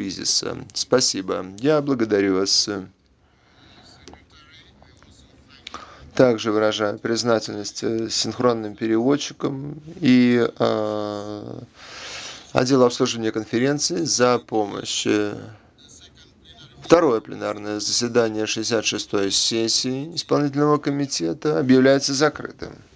кризиса. Спасибо. Я благодарю вас. Также выражаю признательность синхронным переводчикам и отделу обслуживания конференции за помощь. Второе пленарное заседание 66-й сессии исполнительного комитета объявляется закрытым.